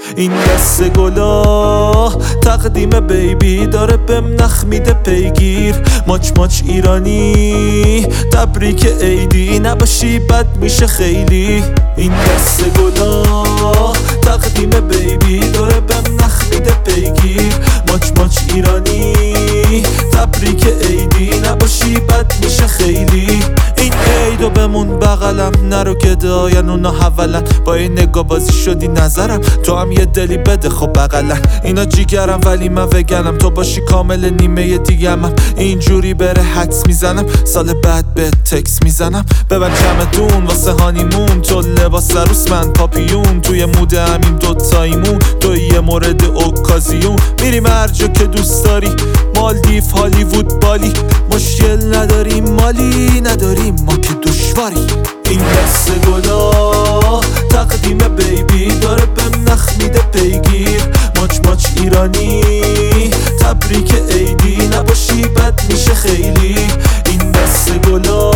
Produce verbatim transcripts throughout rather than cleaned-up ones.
این دست گلا تقدیم بیبی داره بهم نخ میده پیگیر. ماچ ماچ ایرانی تبریک عیدی، نباشی بد میشه خیلی. این دست گلا تقدیم بیبی داره بهم نخ میده پیگیر. ماچ ماچ ایرانی تبریک عیدی، نباشی بد میشه خیلی. این عیدو بمون بغلم، نرو گداین اونا حولن. با این نگاه بازی شدی نظرم، تو هم یه دلی بده خب بغلن. اینا جیگرم ولی من وگنم، تو باشی کامل نیمه دیگمم. اینجوری بره حدس میزنم، سال بعد به تکس میزنم. ببن چمدون واسه هانیمون، تو لباس عروس من پاپیون. توی مود همین دوتاییمون، تو یه مورد اوکازیون. میریم هر جا که دوست داری، مالدیف هالیوود بالی. مشکل نداریم مالی نداریم ما که دشواری. این دست گلا تقدیم بیبی داره بهم نخ میده پیگیر. ماچ ماچ ایرانی تبریک عیدی، نباشی بد میشه خیلی. این دست گلا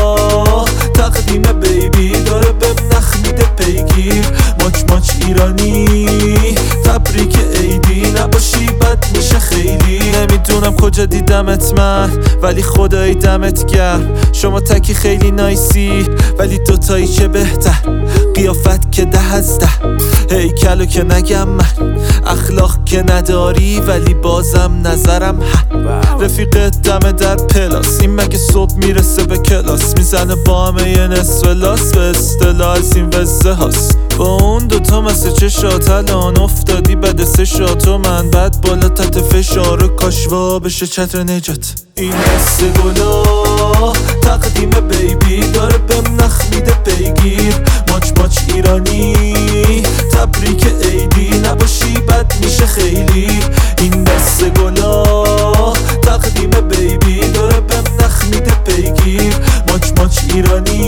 تقدیم بیبی داره بهم نخ میده پیگیر. ماچ ماچ ایرانی تبریک عیدی، نباشی بد میشه خیلی. نمیدونم کجا دیدمت من، ولی خدایی دمت گرم. شما تکی خیلی نایسی، ولی دوتایی چه بهتر. قیافت که ده از ده، هیکلو که نگم من. اخلاق که نداری ولی بازم نظرم ها. رفیقت دمه در پلاس، این مگه صبح میرسه به کلاس. میزنه با همه یه نصف لاس، به اصطلاح از این وزه هاست. با اون دوتا مثل چشات الان افتادی بده سه شاتو من. بعد بالا تحت فشار کاشوا بشه چتر نجات. این دست گلا تقدیم بیبی داره بهم نخ میده پیگیر. ماچ ماچ ایرانی تبریک عیدی، نباشی بد میشه خیلی. این دست گلا تقدیم بیبی داره بهم نخ میده پیگیر. ماچ ماچ ایرانی